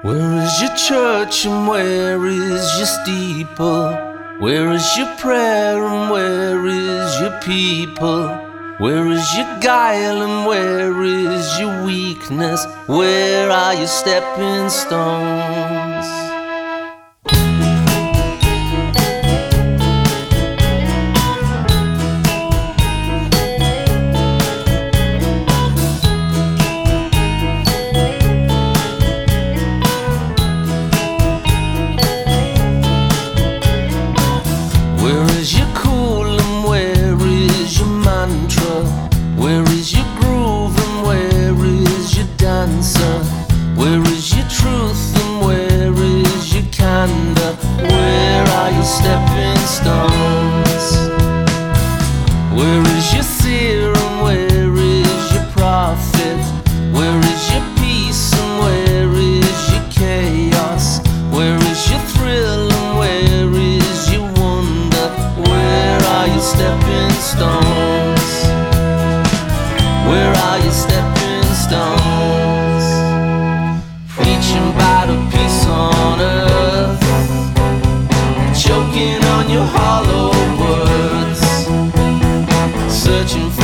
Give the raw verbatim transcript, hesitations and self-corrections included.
Where is your church and where is your steeple? Where is your prayer and where is your people? Where is your guile and where is your weakness? Where are your stepping stones? Where is your cool and where is your mantra? Where is your groove and where is your dancer? Where is your truth and where is your candor? Where are your stepping stones? Where is your seer and where is your prophet? Where is your peace and where is your chaos? Where is your thrill and where is your wonder? Where are your stepping stones? Where are your stepping stones? Preaching about a peace on earth, choking on your hollow words, searching for